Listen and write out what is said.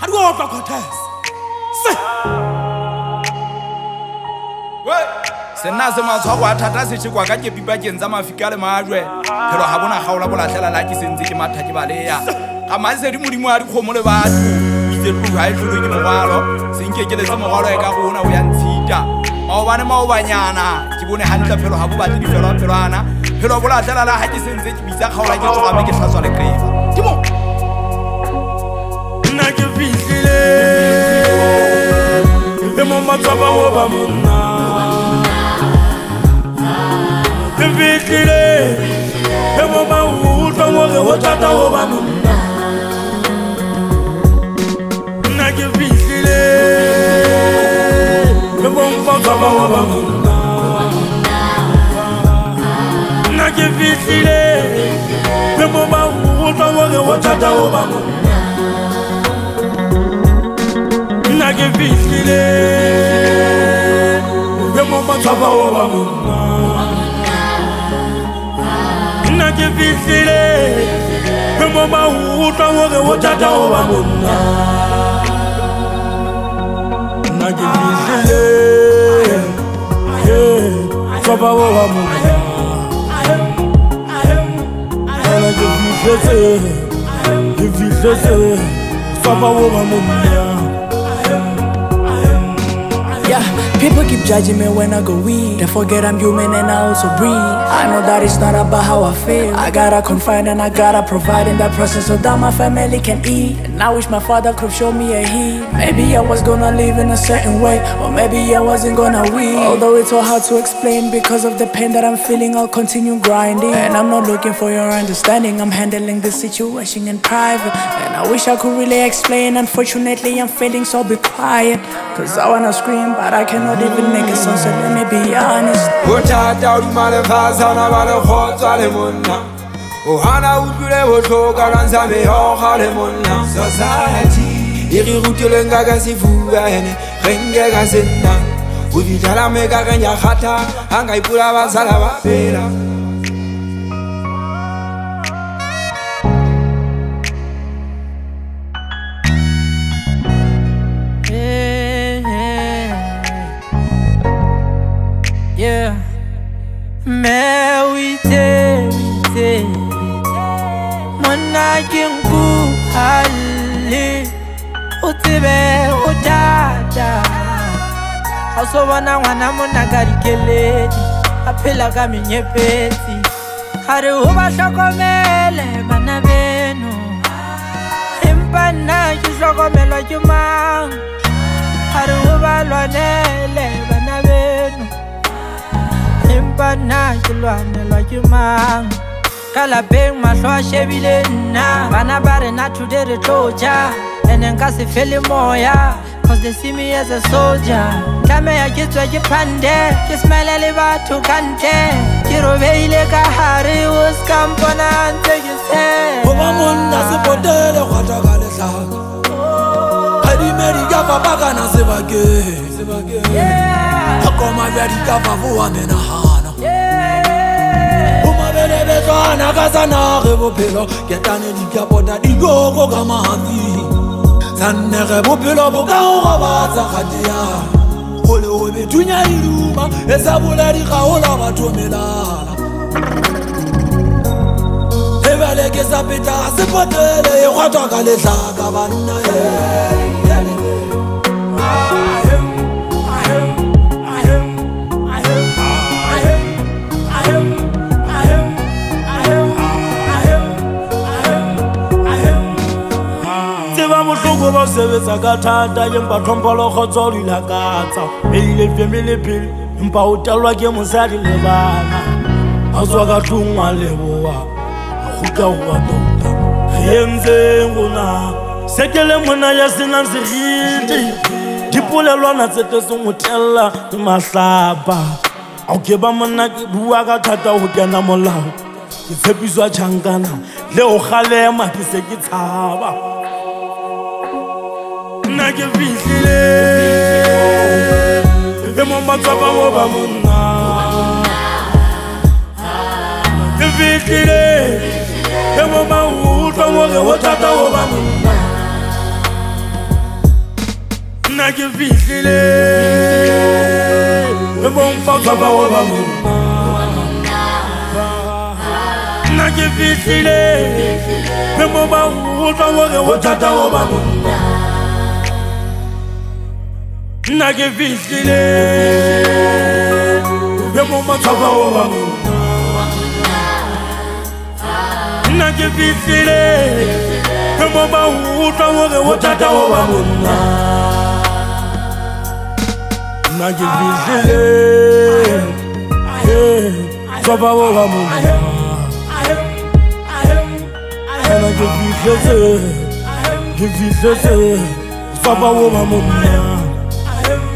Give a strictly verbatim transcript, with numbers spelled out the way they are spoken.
I go out for contest. Say. Wait. Sena se matshwao a thata se tshekwa ka ke pipa ke ntsa mafika le majwe phelo ha bona gaola bola hlela la ke sentse ke matha ke baleya ga mase di modimo a di khomo le batho itse tlo ha itlo ke mogwalo senke ke le tse mogwalo e ka gona o ya ntshita mao bane mao banyana ke bone hantle phelo ha bo batho di phelo phelwana phelo bola hlela la ha ke sentse ke bitsa gaola ke tsoga me ke hlatswa le krefa ke mo nna ke fihlile le mo matsaba wo ba monna ke fihlile le mo ba utlwa gore o tata wo ba monna nna ke fihlile le mo matsaba wo ba monna nna ke fihlile le mo ba utlwa gore o tata wo ba monna nna ke fihlile le mo matsaba wo ba monna nna ke fihlile le mo ba utlwa gore o tata wo ba monna nna ke fihlile matsaba wo ba monna nna ke fihlile ke fihlile matsaba wo ba monna. Yeah, people keep judging me when I go weak. They forget I'm human and I also breathe. I know that it's not about how I feel. I gotta confide and I gotta provide in that process so that my family can eat. And I wish my father could show me a heat. Maybe I was gonna live in a certain way, or maybe I wasn't gonna win. Although it's so hard to explain because of the pain that I'm feeling, I'll continue grinding. And I'm not looking for your understanding. I'm handling this situation in private. And I wish I could really explain. Unfortunately, I'm feeling so be quiet. Cause I wanna scream, but I cannot even make a sound, so let me be honest. Utata udimale fazana bale khotsa le monna Ohana udule bohloka kanza me hoga le monna Society iri rutile ngaga sifuga ene renge ga senna Uditala me ga ganya khata anga ipula bazala ba phela Yeah, me we te we te, mona kinku hali, utibe utata. Aso wana wana mona karikeledi, apela kami nyepeti. Hari huba shokomele bana benu, impana kishokomelo jumang. Hari huba lwanele bana benu. Impana kilwane la kimang Kala beng mahlo a shebile nna Bana ba rena today re tloja Ene nka se fele moya Cause they see me as a soldier Tlameya ke tswe ke phande Ke smile le batho kante Ke robeile ka hare O ska mpona ntse ke se Goba monna se potele khwata ka lehlaka Kadimedi ka papa kana sebake Akoma bya di ka fafu wa mena hana Uma bele bezwana ka sana re bophelo Ke tane di ka bota di gogo ka mahafi Sanne re bophelo bo ka o gobatsa khatia Ole o be tunya iluma esa bola di ga ola batho melala Ebale ke sa peta se potele e khwata ka lehlaka banna e Ba sebetsa ka thata empa tlhompolo khotso le lakatsa ile family pele empa o telwa ke mosadi le bana a tswa ka tlungwa leboa a khutla wa tota yenze ngona sekele mona ya sena seriti dipolelwana tse tse ngotella mahlaba a ke ba mona ke bua ka thata ho kena molao ke tshepiswa tšhankana le o kgalema ke se ke tshaba Nna ke fihlile le mo matsaba wo ba monna Ke fihlile le mo ba utlwa gore o tata wo ba monna nna ke fihlile e bompa tshwaba o ba monna nna ke fihlile e mo ba utlwa hore o thata o ba monna nna ke fihlile e mo ba tshwaba o ba monna nna ke fihlile e mo ba utlwa hore o thata o ba monna nna ke fihlile tshwaba o ba monna nna ke fihlile ke fihlile tshwaba o ba monna